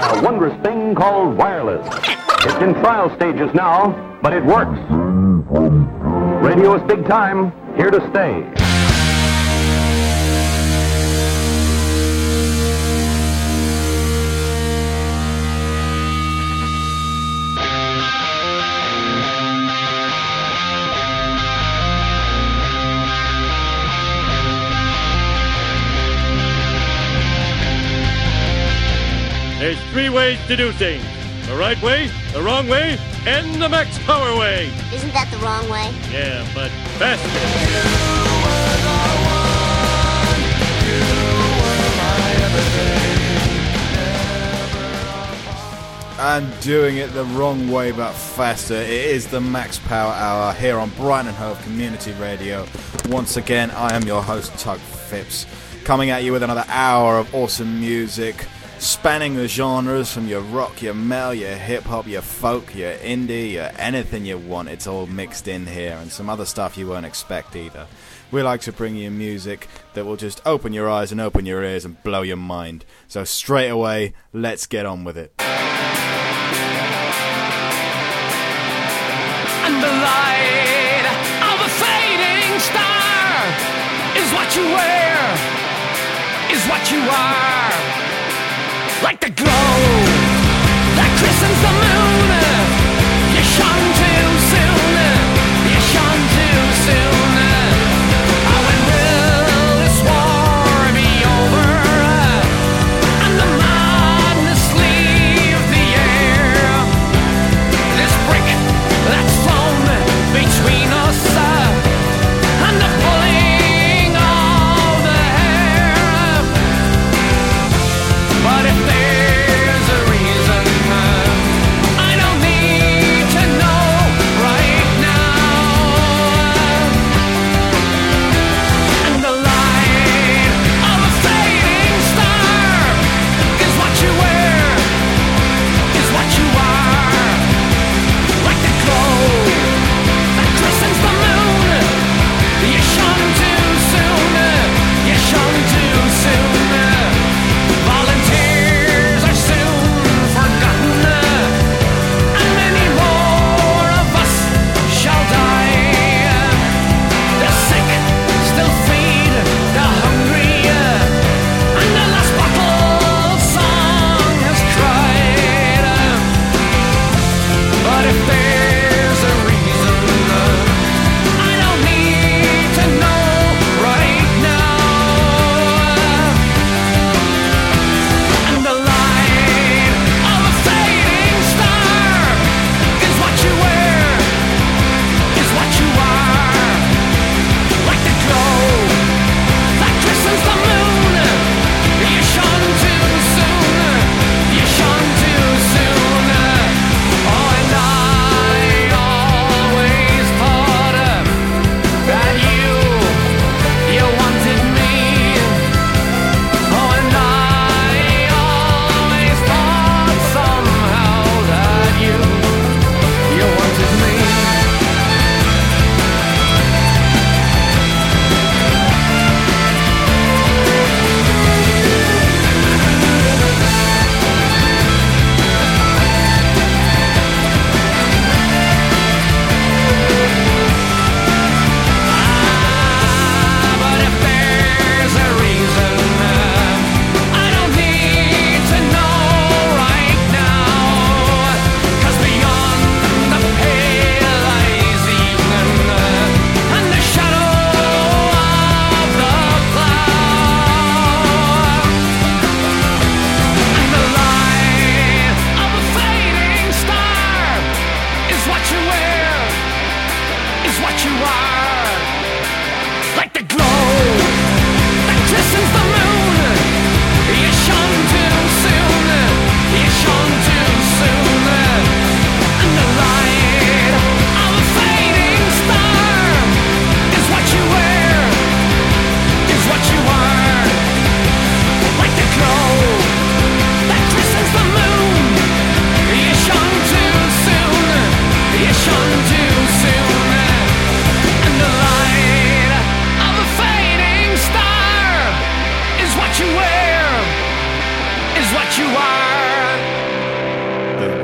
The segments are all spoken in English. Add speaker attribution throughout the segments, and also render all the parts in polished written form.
Speaker 1: A wondrous thing called wireless. It's in trial stages now, but it works. Radio is big time, here to stay.
Speaker 2: There's 3 ways to do things. The right way, the wrong way, and the max power way.
Speaker 3: Isn't that the wrong way?
Speaker 2: Yeah, but faster.
Speaker 4: I'm doing it the wrong way, but faster. It is the Max Power Hour here on Brighton and Hove Community Radio. Once again, I am your host, Tug Phipps, coming at you with another hour of awesome music, spanning the genres from your rock, your metal, your hip-hop, your folk, your indie, your anything you want. It's all mixed in here, and some other stuff you won't expect either. We like to bring you music that will just open your eyes and open your ears and blow your mind. So straight away, let's get on with it.
Speaker 5: And the light of a fading star is what you wear, is what you are. Like the glow that christens the moon, you shone too soon, you shone too soon. Oh, when will this war be over, and the madness leave the air? This brick that's thrown between us and the pulling of the hair. But if there's a reason, I don't need to know.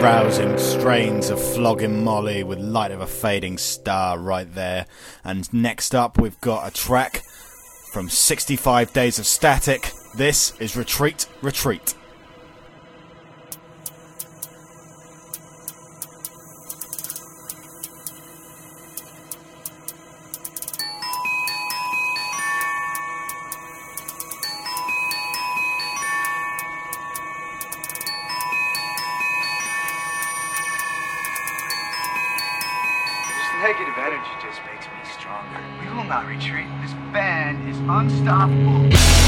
Speaker 4: rousing strains of Flogging Molly with Light of a Fading Star right there. And next up we've got a track from 65 Days of Static. This is Retreat, Retreat.
Speaker 3: Negative energy just makes me stronger. We will not retreat. This band is unstoppable.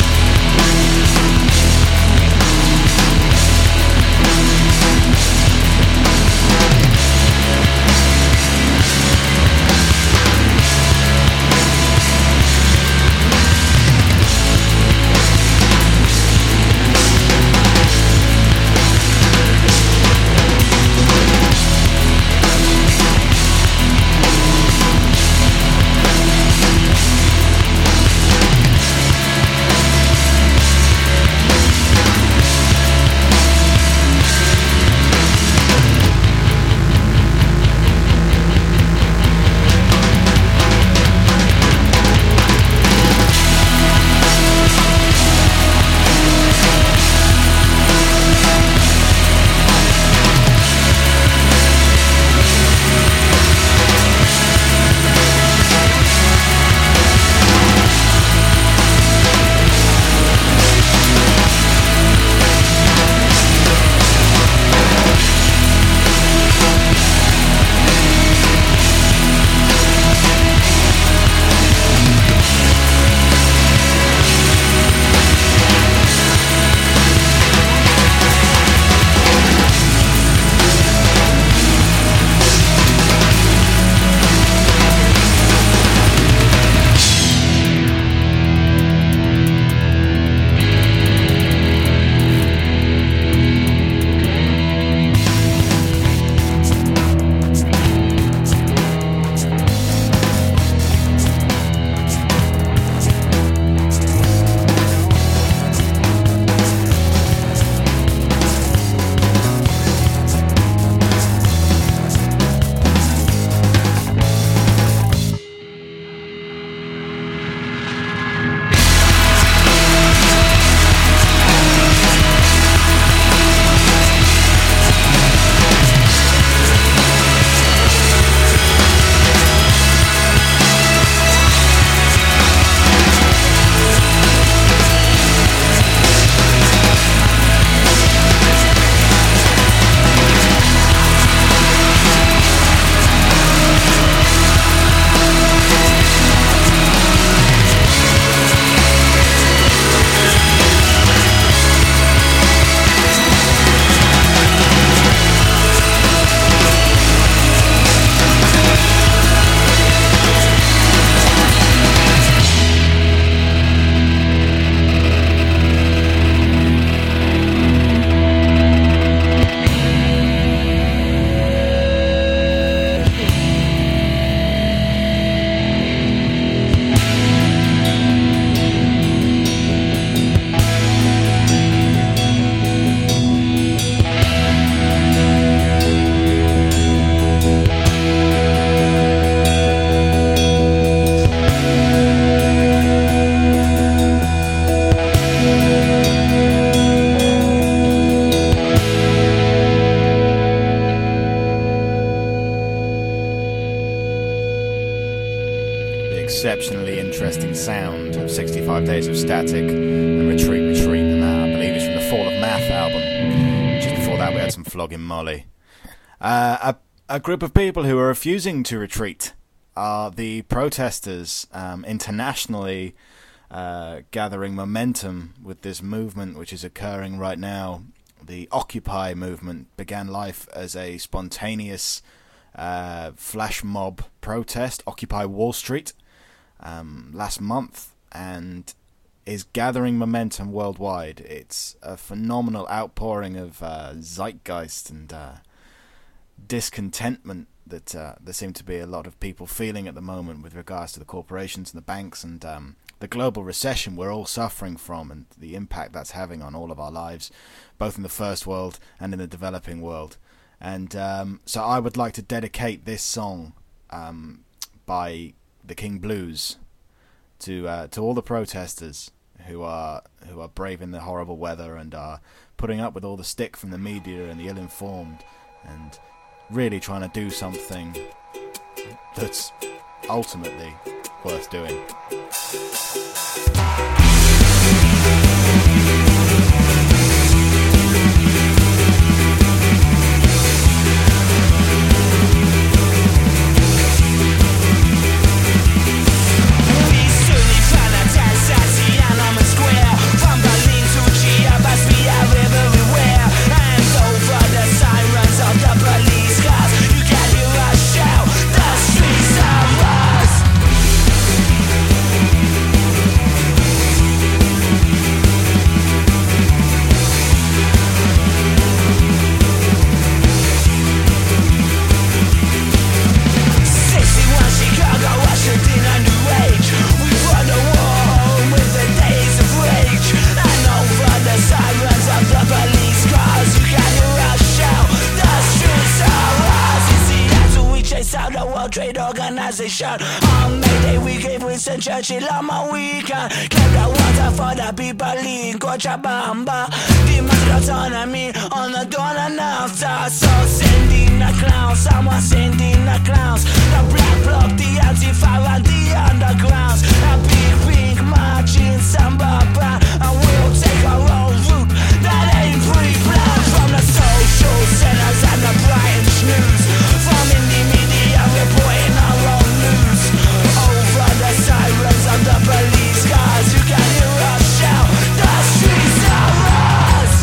Speaker 4: exceptionally interesting sound of 65 Days of Static and Retreat, Retreat, and that, I believe, is from the Fall of Math album. Just before that, we had some Flogging Molly. A group of people who are refusing to retreat are the protesters internationally gathering momentum with this movement which is occurring right now. The Occupy movement began life as a spontaneous flash mob protest, Occupy Wall Street, last month, and is gathering momentum worldwide. It's a phenomenal outpouring of zeitgeist and discontentment that there seem to be a lot of people feeling at the moment with regards to the corporations and the banks and the global recession we're all suffering from, and the impact that's having on all of our lives, both in the first world and in the developing world. And so I would like to dedicate this song by the King Blues to all the protesters who are braving the horrible weather and are putting up with all the stick from the media and the ill-informed, and really trying to do something that's ultimately worth doing.
Speaker 6: Trade organization. On Mayday we gave Winston Churchill on my weekend. Kept the water for the people in Cochabamba. Demand autonomy on the dawn and after. So sending the clowns, someone sending the clowns. The black bloc, the anti-fire and the undergrounds. A big pink marching samba band. And we'll take our own route that ain't pre-planned. From the social centers and the Brighton Snooze. From in the media reporting our own news. Over the sirens of the police cars, you can hear us shout, the streets are ours.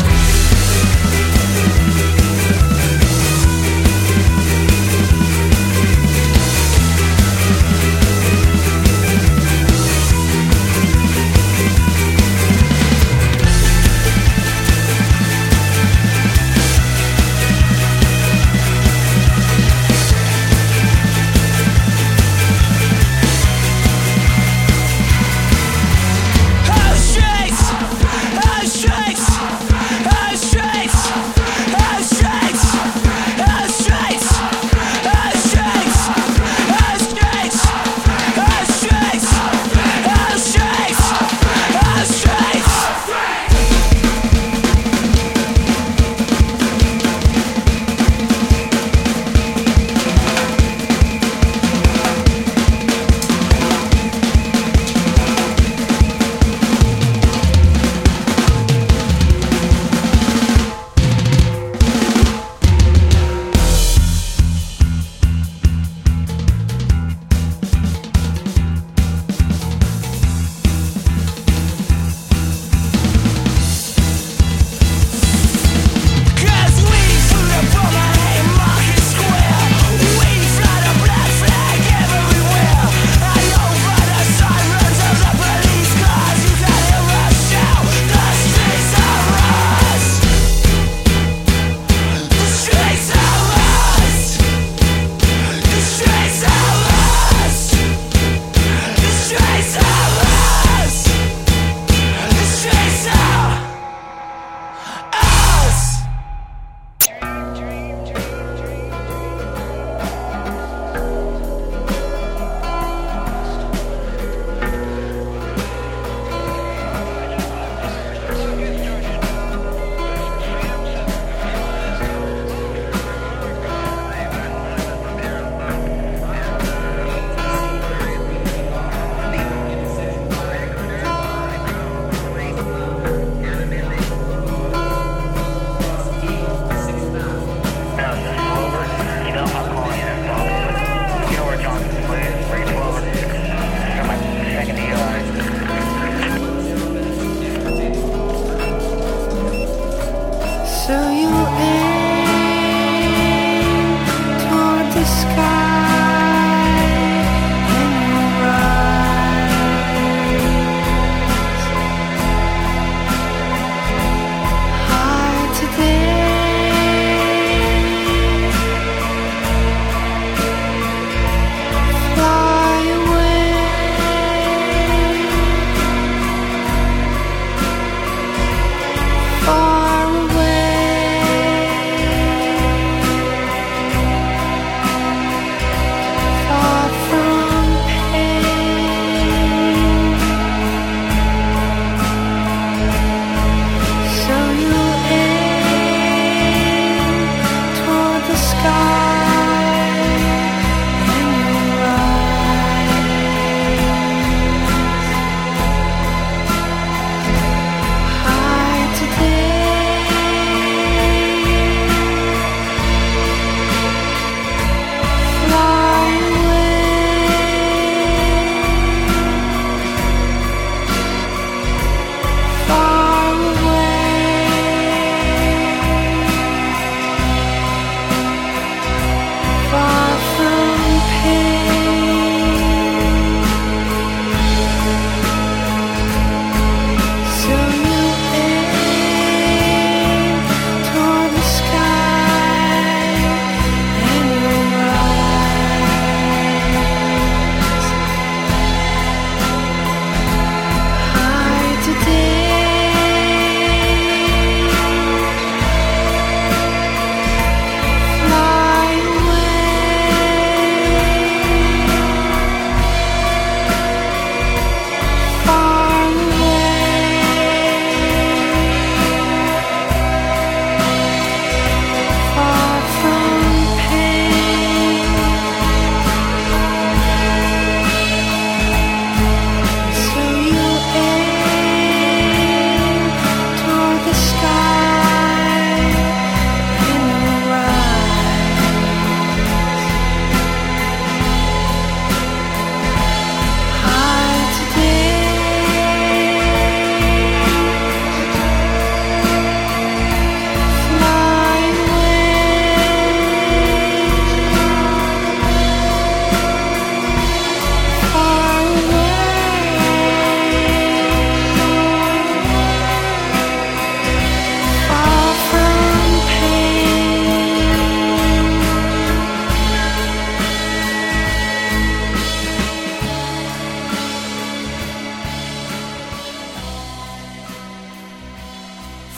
Speaker 7: Far away.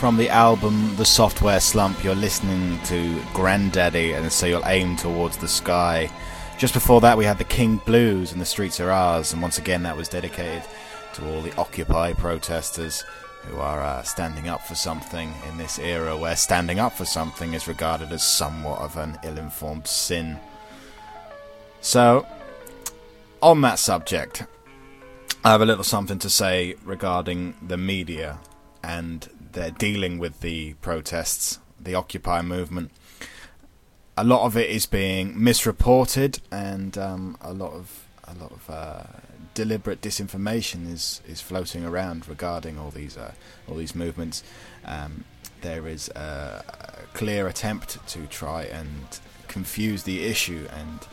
Speaker 4: From the album The Software Slump, you're listening to Grandaddy, and So You'll Aim Towards the Sky. Just before that, we had the King Blues and The Streets Are Ours, and once again that was dedicated to all the Occupy protesters who are standing up for something in this era where standing up for something is regarded as somewhat of an ill-informed sin. So, on that subject, I have a little something to say regarding the media and their dealing with the protests, the Occupy movement. A lot of it is being misreported, and a lot of deliberate disinformation is floating around regarding all these movements. There is a clear attempt to try and confuse the issue and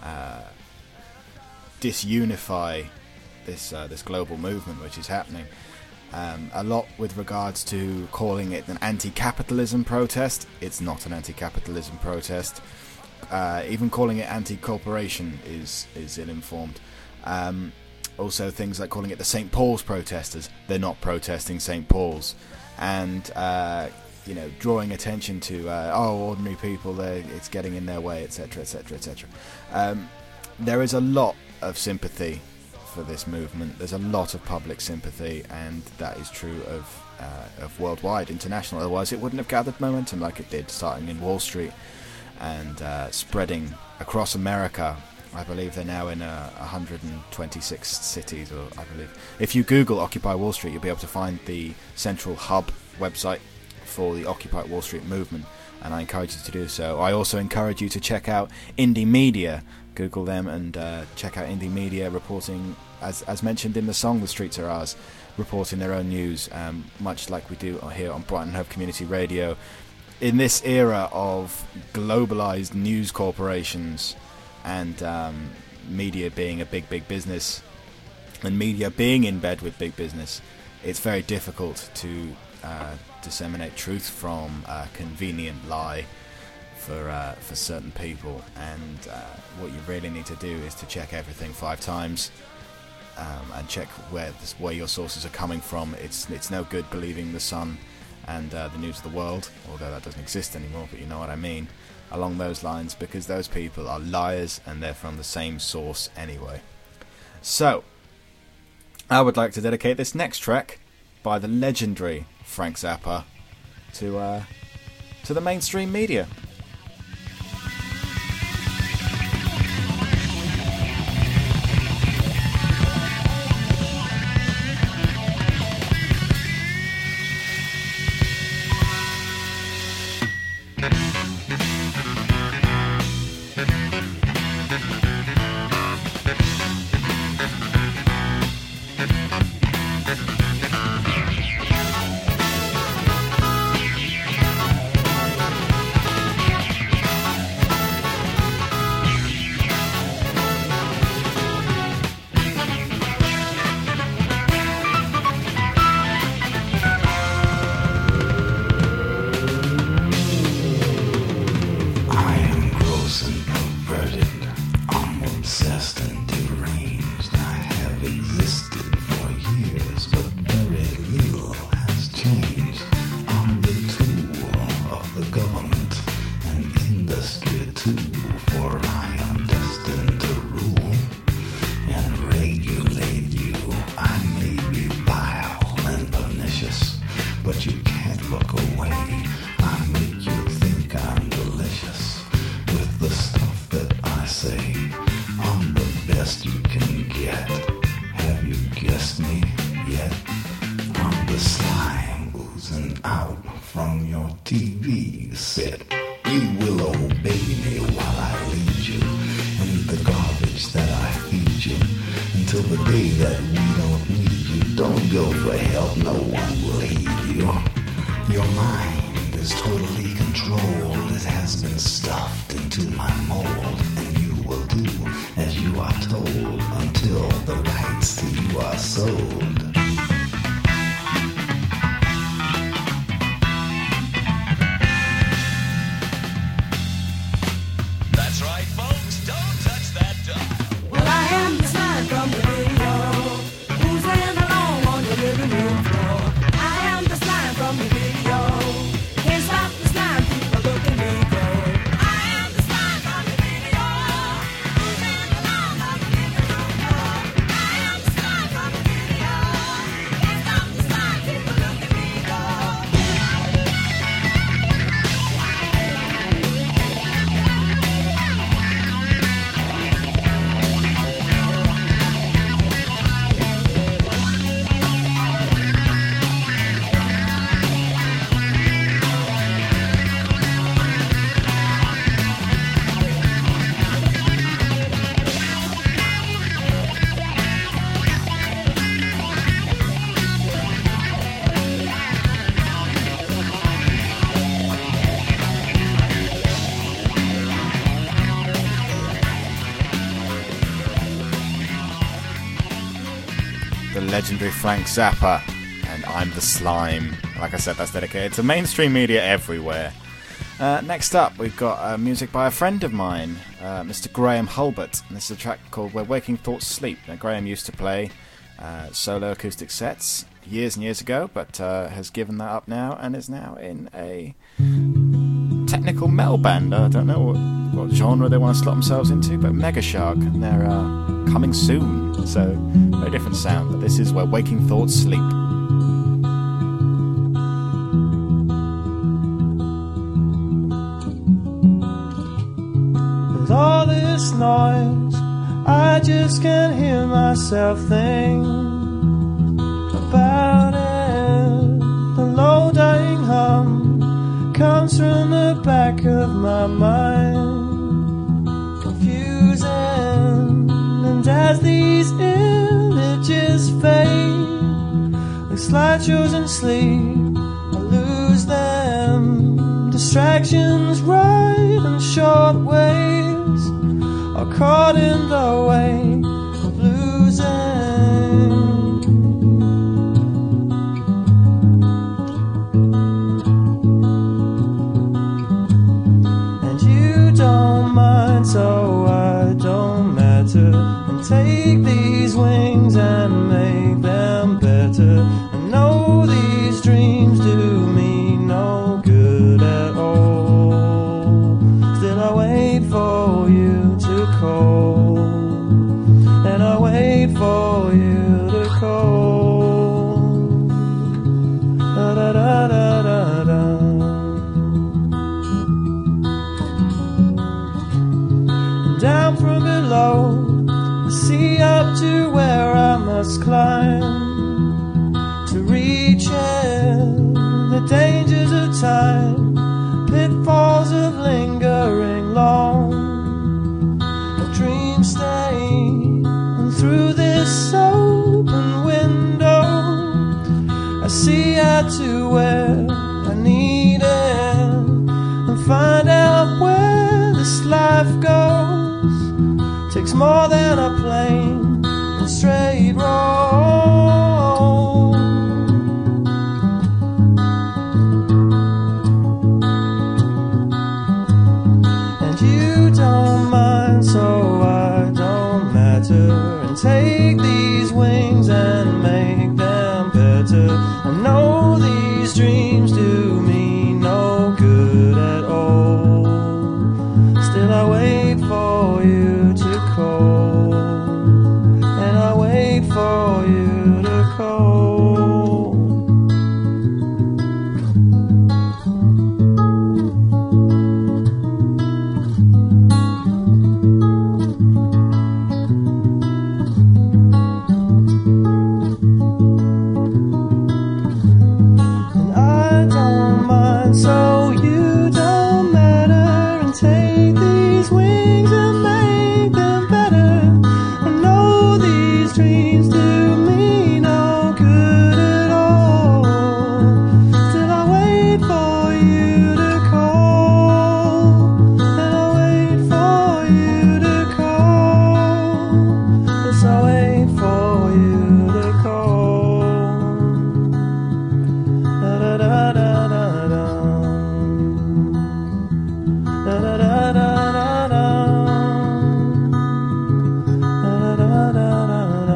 Speaker 4: disunify this global movement which is happening. A lot with regards to calling it an anti-capitalism protest. It's not an anti-capitalism protest. Even calling it anti-corporation is ill-informed. Also things like calling it the St. Paul's protesters. They're not protesting St. Paul's. And drawing attention to ordinary people, it's getting in their way, etc, etc, etc. There is a lot of sympathy for this movement. There's a lot of public sympathy, and that is true of worldwide, international. Otherwise it wouldn't have gathered momentum like it did, starting in Wall Street and spreading across America. I believe they're now in 126 cities, or I believe if you Google Occupy Wall Street, you'll be able to find the central hub website for the Occupy Wall Street movement, and I encourage you to do so. I also encourage you to check out Indie Media. Google them and check out Indie Media reporting, as mentioned in the song The Streets Are Ours, reporting their own news, much like we do here on Brighton Hove Community Radio. In this era of globalized news corporations and media being a big business, and media being in bed with big business, it's very difficult to disseminate truth from a convenient lie for certain people, and what you really need to do is to check everything 5 times and check where your sources are coming from. It's no good believing the Sun and the News of the World, although that doesn't exist anymore, but you know what I mean, along those lines, because those people are liars and they're from the same source anyway. So I would like to dedicate this next track by the legendary Frank Zappa to the mainstream media.
Speaker 7: Who's in the long on the living room floor? I am the slime from the video.
Speaker 4: legendary Frank Zappa, and I'm the Slime. Like I said, that's dedicated to mainstream media everywhere. Next up, we've got music by a friend of mine, Mr. Graham Hulbert, and this is a track called Where Waking Thoughts Sleep. Now, Graham used to play solo acoustic sets years and years ago, but has given that up now and is now in a technical metal band. I don't know what genre they want to slot themselves into, but Mega Shark, and they're coming soon, so very different sound, but this is Where Waking Thoughts Sleep.
Speaker 7: With all this noise, I just can't hear myself think about it. The low-dying hum comes from the back of my mind, confusing. And as these images fade, like slideshows in sleep, I lose them. Distractions right and short waves are caught in the wake of losing. And you don't mind, so I don't matter, and take these wings and make them better. I know these dreams do me no good at all. Still I wait for you to call, and I wait for you to call. Da da da da da da. Down from below, I see up to where I must climb to reach it. The dangers of time, pitfalls of lingering long. A dream stay, and through this open window, I see out to where I need it, and find out where this life goes. Takes more than a plain and straight road. And you don't mind, so I don't matter, and take these wings and make them better. I know these dreams do me no good at all. Still I wait for you to call, and I wait for you to call. And I don't mind, so you don't matter, and take these wings and make them better. I know these dreams do me no good at all. Still I wait for you to call, and I wait for you to call. Yes, I wait for you to call. Da da da da da da. Da da da da da da. Da da da da da.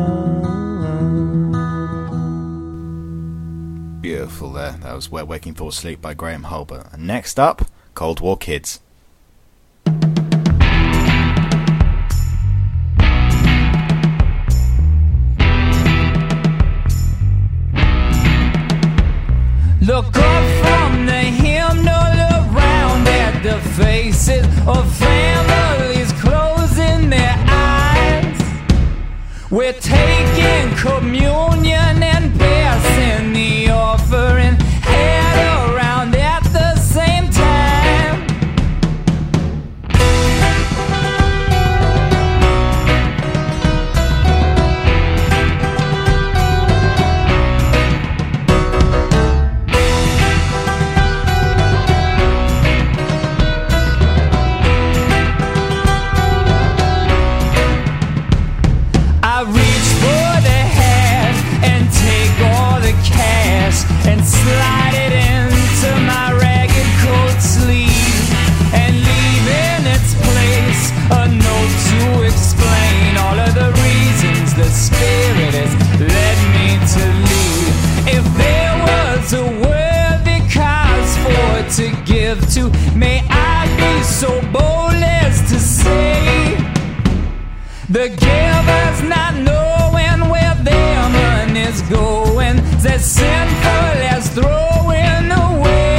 Speaker 4: Beautiful there. That was Where Waking Thoughts Sleep by Graham Hulbert. And next up, Cold War Kids.
Speaker 5: Look up from the hymnal around at the faces of families closing their eyes. We're taking communion and passing the offering head around at the same time. I reach for the hat so bold as to say the giver's not knowing where their money's going, as sinful as throwing away.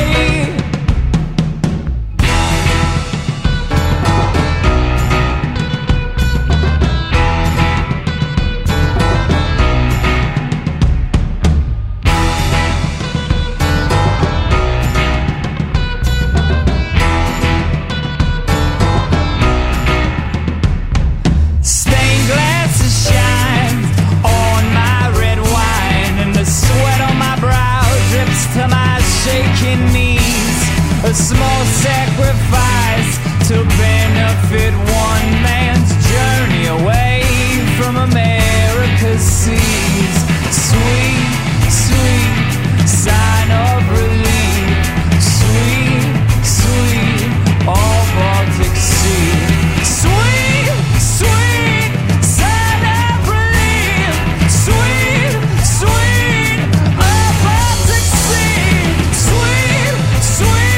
Speaker 5: A small sacrifice to benefit one man's journey away from America's seas. Sweet, sweet sign of relief. Sweet, sweet, all Baltic Sea. Sweet, sweet sign of relief. Sweet, sweet, all Baltic Sea. Sweet, sweet.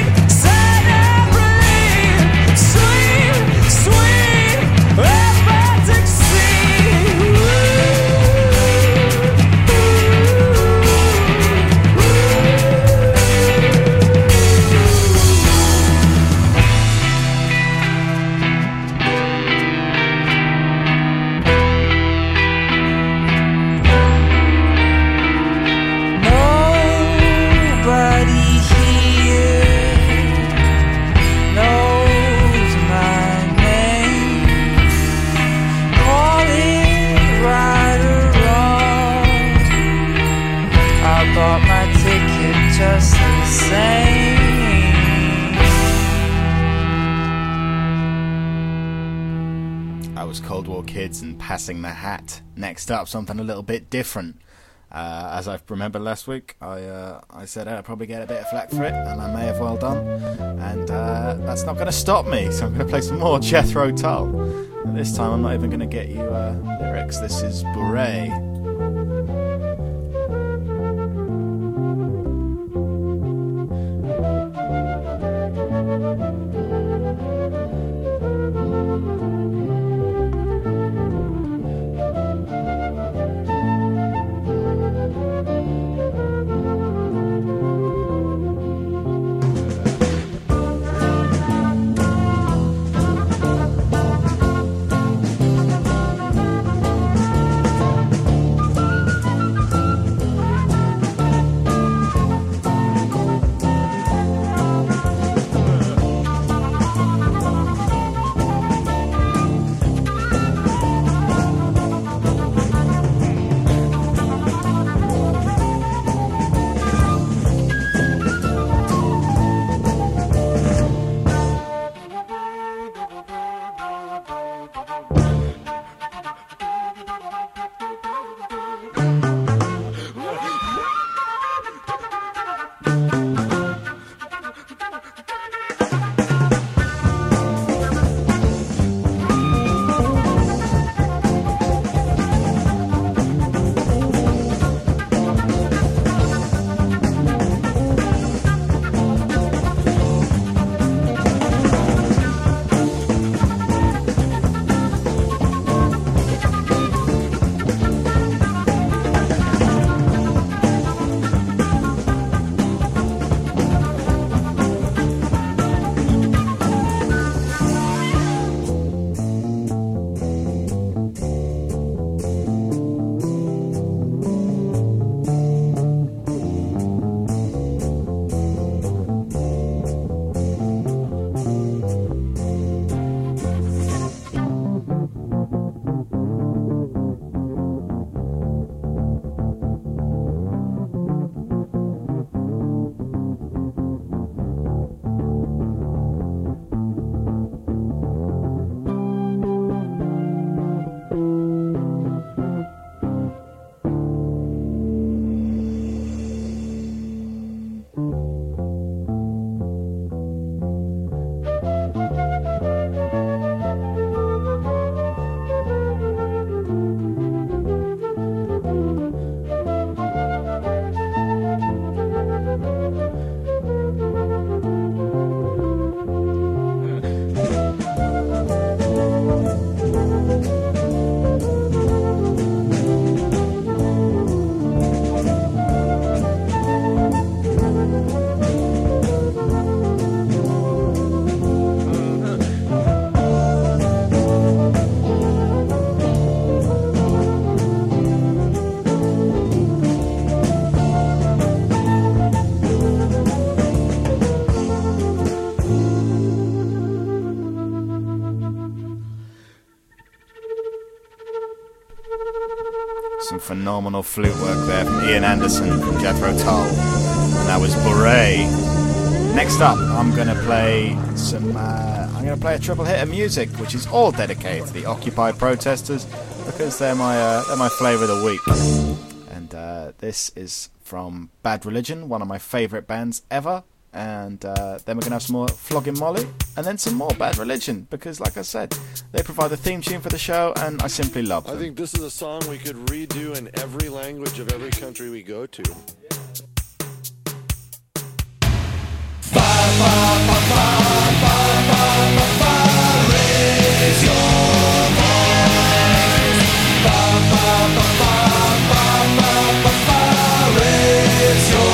Speaker 5: And Passing the Hat. Next up, something a little bit different. As I remember last week, I said I'd probably get a bit of flack for it, and I may have well done. And that's not going to stop me, so I'm going to play some more Jethro Tull. And this time I'm not even going to get you lyrics. This is Bourrée. phenomenal flute work there from Ian Anderson from Jethro Tull, and that was Beret. Next up, I'm going to play a triple hit of music, which is all dedicated to the Occupy protesters because they're my flavour of the week. And this is from Bad Religion, one of my favourite bands ever. And then we're going to have some more Flogging Molly, and then some more Bad Religion, because like I said, they provide the theme tune for the show, and I simply love them.
Speaker 8: I think this is a song we could redo in every language of every country we go to.
Speaker 6: Raise your voice. Raise your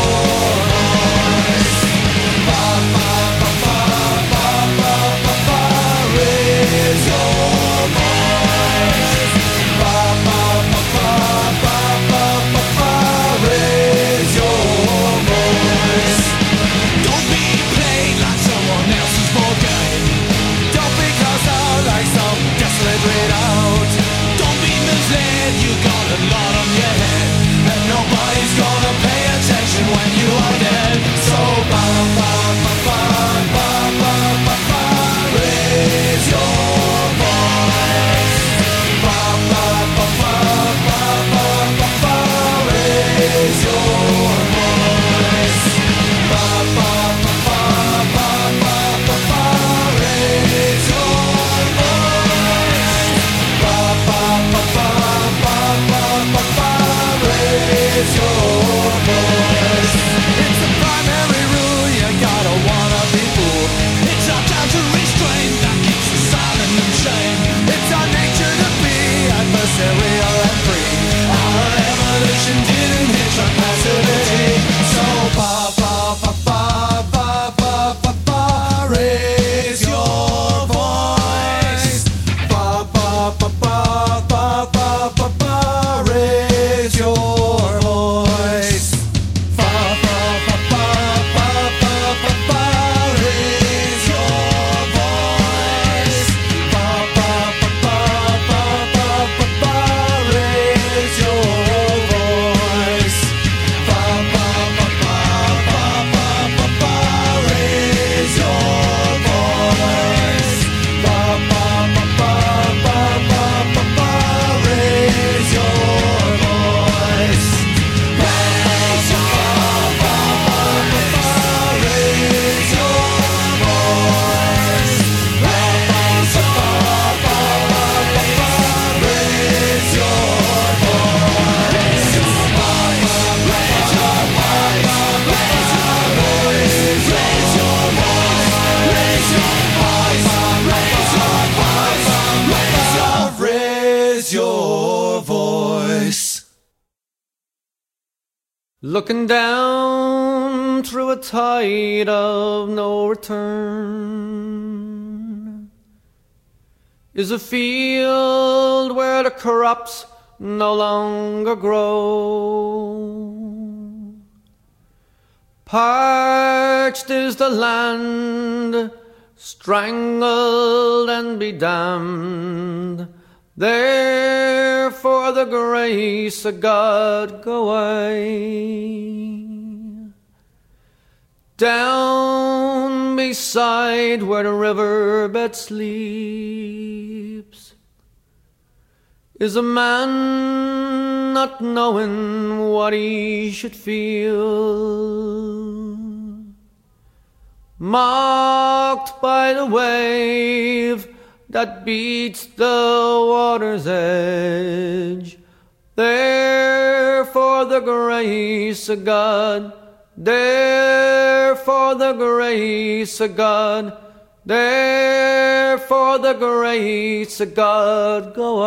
Speaker 7: Looking down through a tide of no return is a field where the crops no longer grow. Parched is the land, strangled and bedamned. Therefore the grace of God go away. Down beside where the riverbed sleeps is a man not knowing what he should feel, mocked by the wave that beats the water's edge. Therefore the grace of God, therefore the grace of God, therefore the grace of God go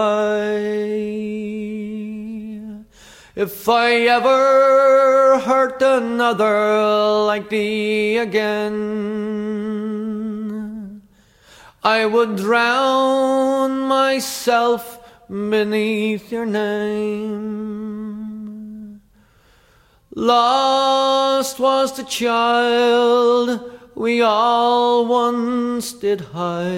Speaker 7: away. If I ever hurt another like thee again, I would drown myself beneath your name. Lost was the child we all once did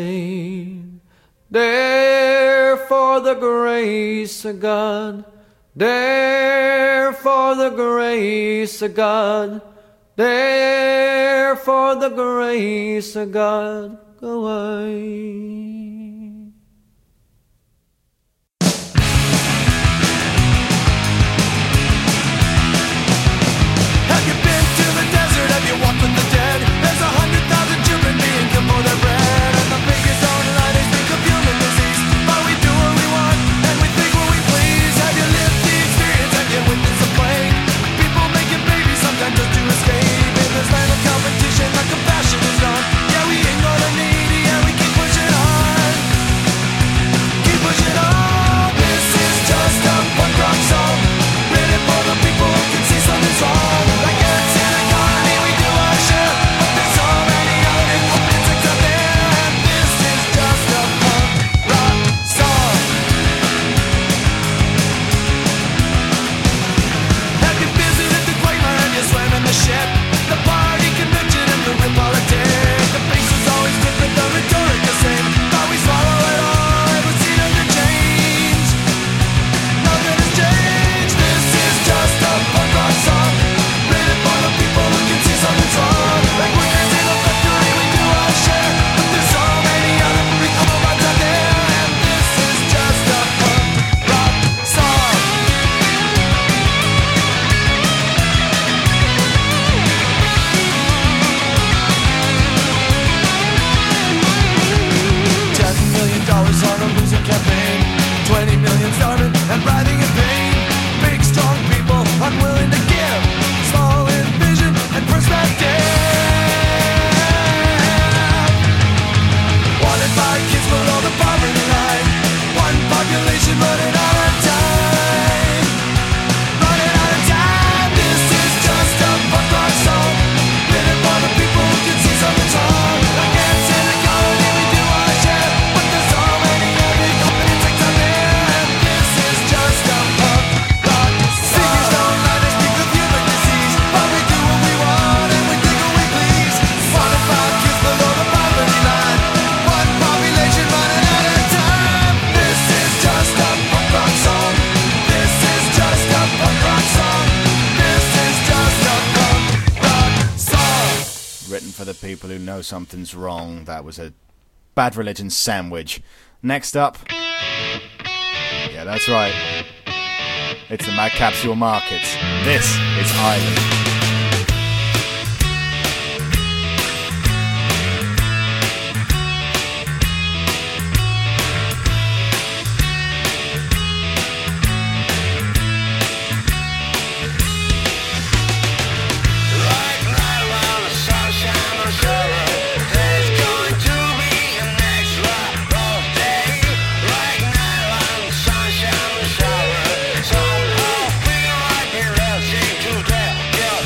Speaker 7: hide. Therefore the grace of God, There for the grace of God, there for the grace of God, go I.
Speaker 6: Have you been to the desert? Have you walked with the dead? There's 100,000 children being killed for their bread, and the biggest online is think of human disease. But we do what we want, and we think what we please. Have you lived the experience? Have you witnessed the plague? People making babies sometimes just to escape. In this land of competition, the compassion is gone. Yeah, we ain't gonna need it, yeah, we keep pushing on. Keep pushing on. This is just a punk rock song, written for the people who can see something's wrong. Like ants in a colony, we do our share, but there's so many other insects out there, and this is just a punk rock song. Have you visited the Quaker? Have you swam in the ship? The party convention and the real politics. The face is always different, the rhetoric the same. But we swallow it all, it would seem to change. Nothing has changed. This is just a punk rock song, written for the people who can see something's wrong. Like workers in a factory, we do our share, but there's so many other people out there, and this is just a punk rock song. $10 million on a losing campaign, 20 million starving and writhing in pain. Big strong people unwilling to give, small in vision and perspective. Wanted by kids below the poverty line, one population running out of time. Running out of time. This is just a punk rock song, written for the people who can see something's wrong. Like ants in a colony, we do our share, but there's so many other insects out there, and this is just a punk rock song. Singers don't lie, they speak of human disease, but we do what we want and we think what we please. Wanted by kids below the poverty line, one population running out of time. This is just a punk rock song. This is just a punk rock song. This is just a punk rock song.
Speaker 5: Written for the people who know something's wrong. That was a Bad Religion sandwich. Next up. Yeah, that's right. It's the Mad Capsule Markets. This is Island.
Speaker 6: Somehow feel like it seems to tell.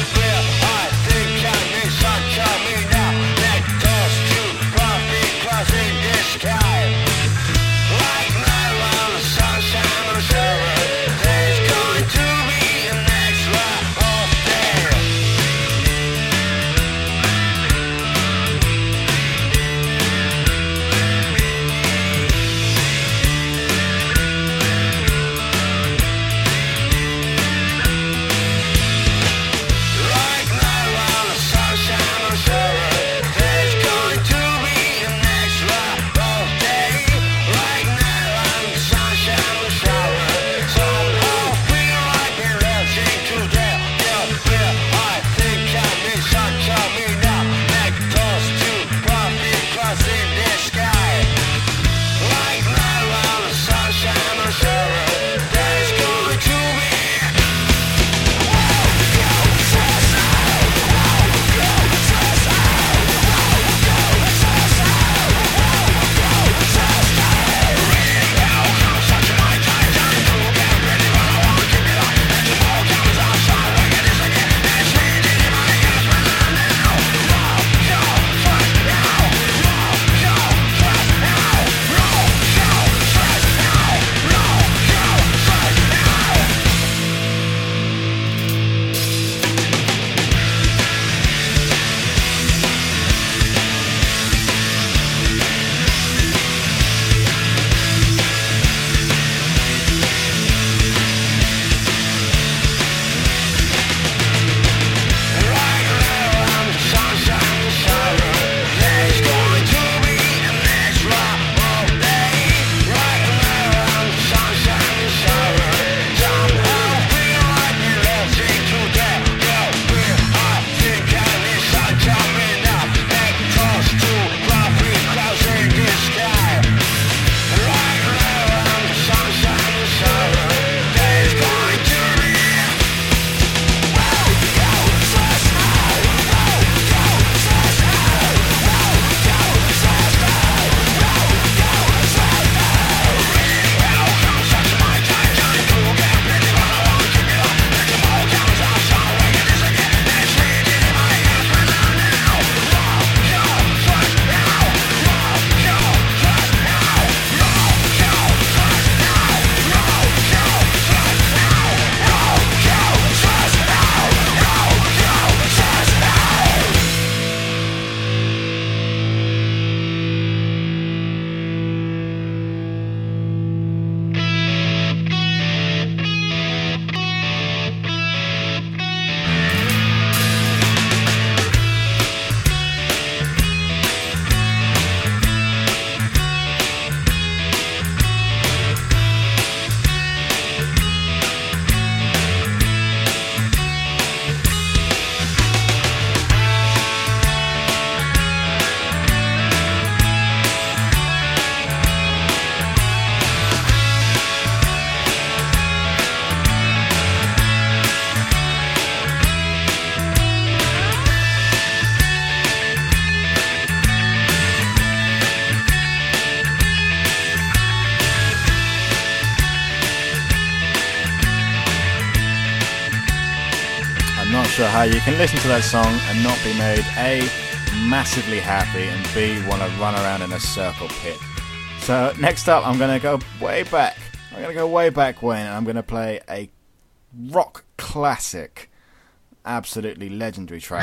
Speaker 5: sure how you can listen to that song and not be made A, massively happy, and B, want to run around in a circle pit. So next up, I'm going to go way back. I'm going to go way back when, and I'm going to play a rock classic, absolutely legendary track.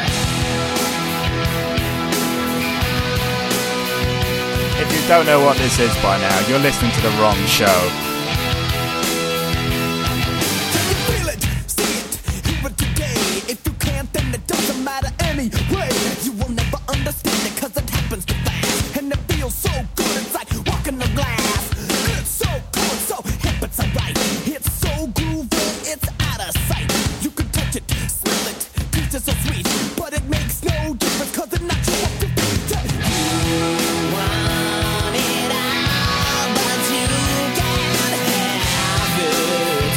Speaker 5: If you don't know what this is by now, you're listening to the wrong show.
Speaker 6: Anyway, you will never understand it, cause it happens too fast. And it feels so good, it's like walking on glass. It's so cool, it's so hip, it's alright. It's so groovy, it's out of sight. You can touch it, smell it, taste it so sweet. But it makes no difference, cause it knocks you off your feet. You want it all, but you can't have it.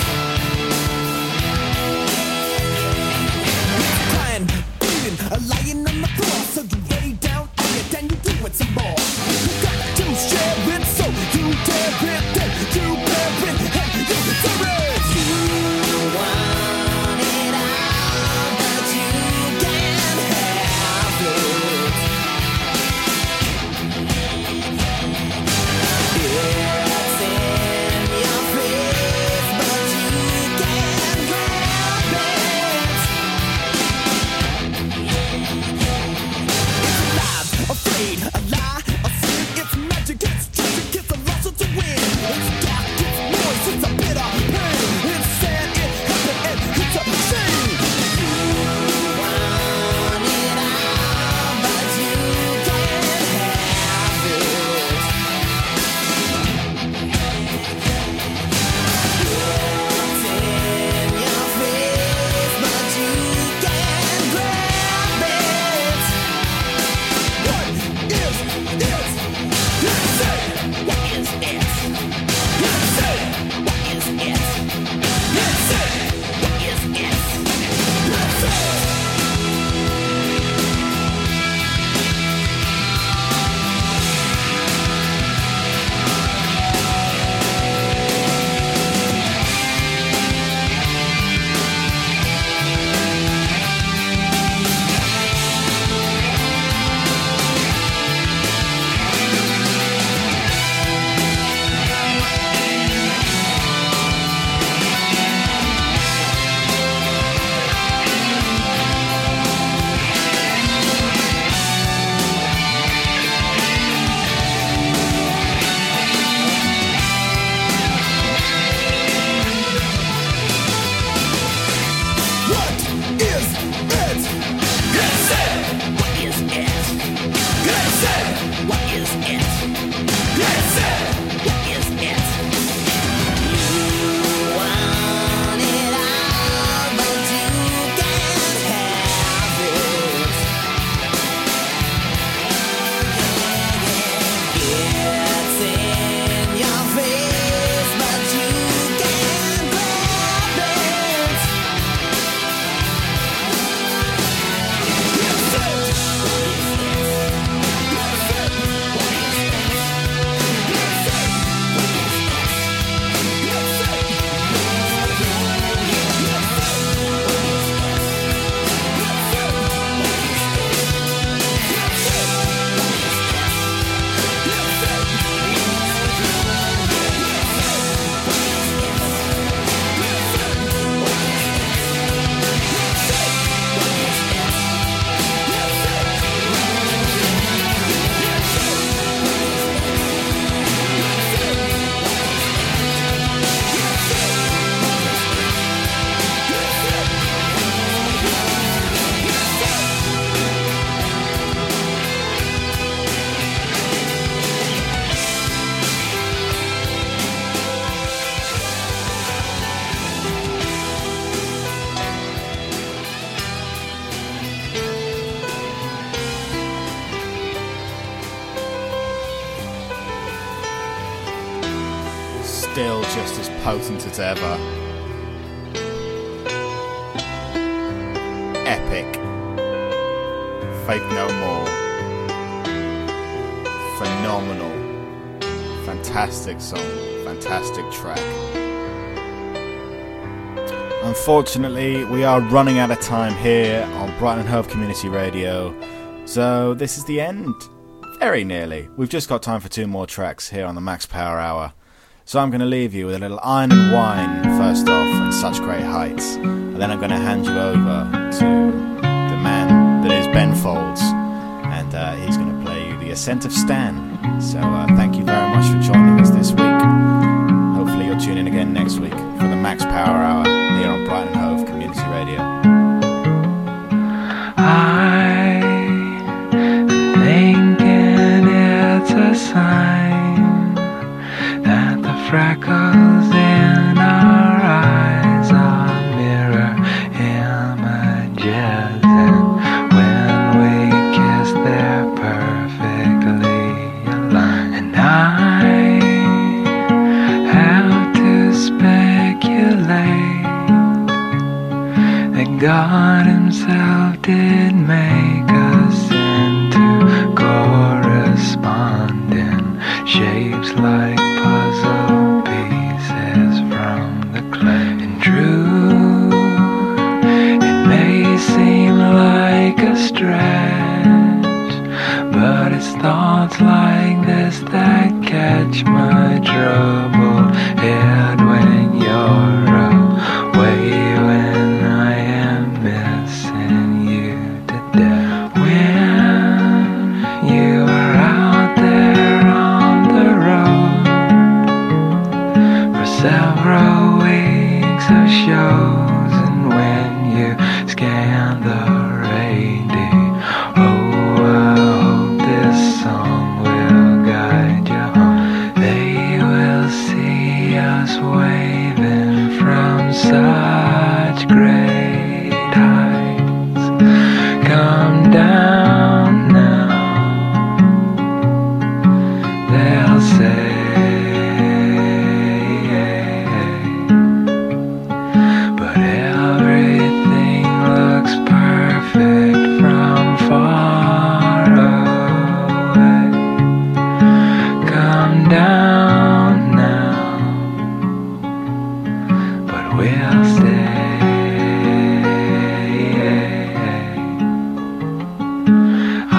Speaker 6: It's crying, beating, lying on the floor, so you lay down on it and you do it some more. You got to share it, so you dare it, then you bear it, and you deserve it. You want it all, but you can't have it. It's in your face, but you can't grab it. Afraid, a lie, a sin, it's magic, it's tragic, it's a loss to win. It's dark, it's noise, it's a bitter pain. It's sad, it happened, and it's a shame. You want it all, but you can't have it. It's in your face, but you can't grab it. What is it? Let's say, what is it? Let's say, what is it? Let's say, what is it? Let's say. What is it? Let's say, what is it? Let's say, what is it? Let's say, what is it? You want it all, but you can't have it. It's in your face, but you can't grab it.
Speaker 5: Still just as potent as ever. Epic. Fake No More. Phenomenal. Fantastic song. Fantastic track. Unfortunately, we are running out of time here on Brighton and Hove Community Radio, so this is the end. Very nearly. We've just got time for 2 more tracks here on the Max Power Hour. So I'm going to leave you with a little Iron and Wine first off, and Such Great Heights. And then I'm going to hand you over to the man that is Ben Folds, and he's going to play you The Ascent of Stan. So thank you very much for joining us this week. Hopefully you'll tune in again next week for the Max Power Hour here on Brighton and Hove Community Radio.
Speaker 9: It's a sign that the freckles in our eyes are mirror images, and when we kiss they're perfectly aligned. And I have to speculate that God himself did make us into corresponding shapes like puzzle pieces from the clay. And true, it may seem like a stretch, but it's thoughts like this that catch my troubled head when you're away, when I am missing you to death. When you are out there on the road for several weeks of shows, and when you scan the radio, oh, I hope this song will guide you home. They will see us waving from such great heights. Come down now, they'll say, but everything looks perfect from far away. Come down now, but we'll stay. I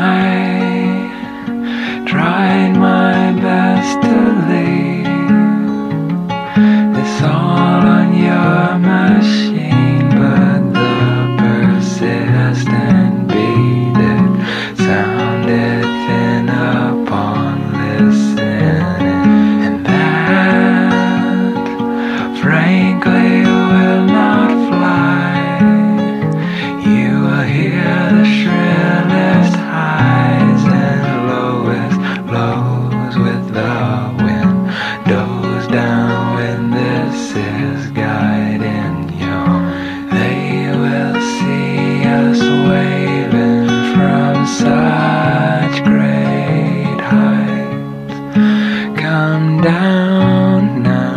Speaker 9: tried my best to leave this all on your machine, but the persistent beat, it sounded thin upon listening, and that frankly will not fly. You will hear the shrillest highs and lowest lows with the wind goes down when this is guiding you. They will see us waving from such great heights. Come down now,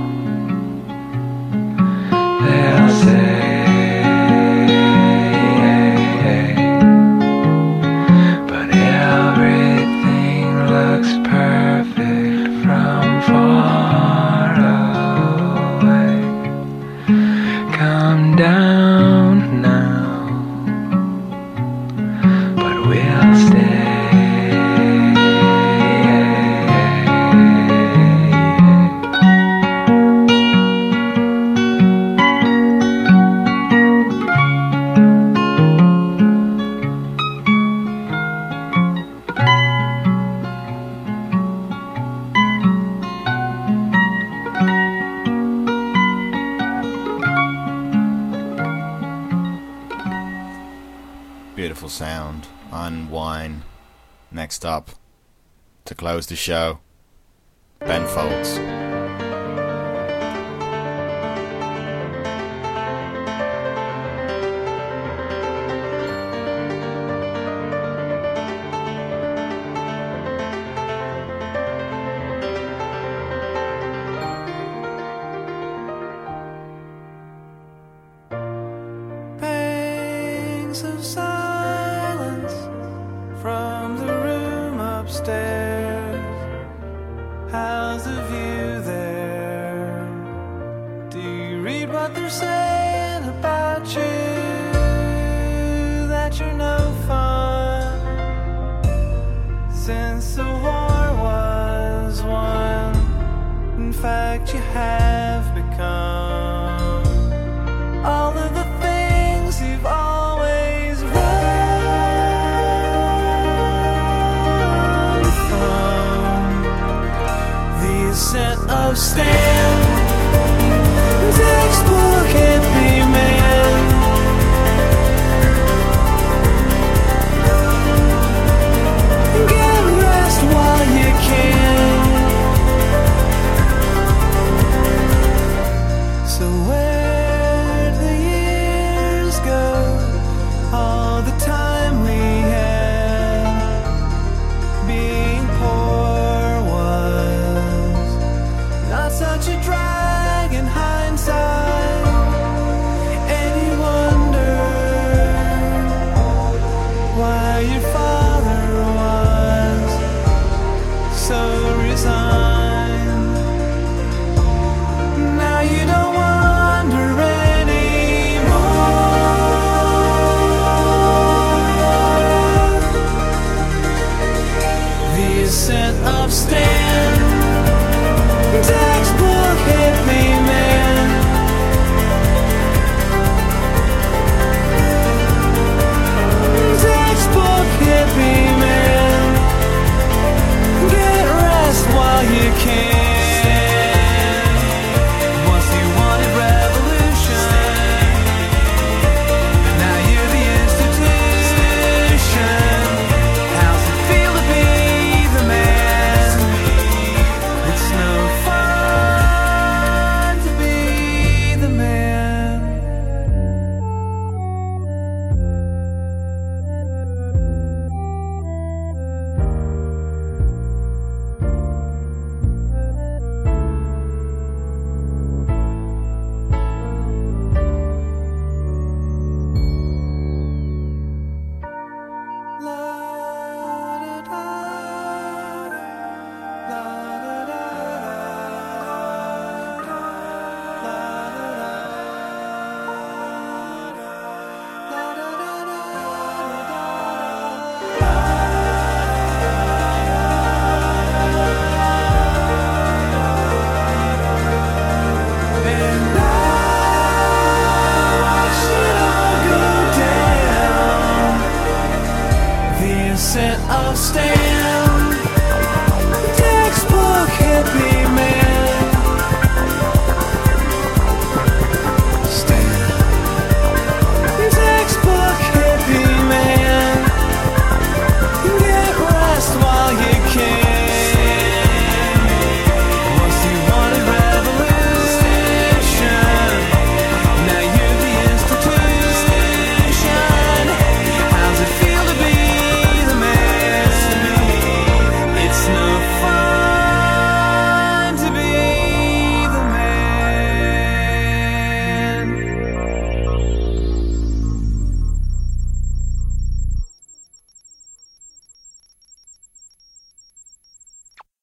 Speaker 9: they'll say, but everything looks perfect from far away. Come down now, but we'll stay.
Speaker 5: Beautiful sound. Iron and Wine. Next up, to close the show, Ben Folds.
Speaker 7: Pangs of silence from the room upstairs. How's the view perfect you have become. All of the things you've always run from. These set of standards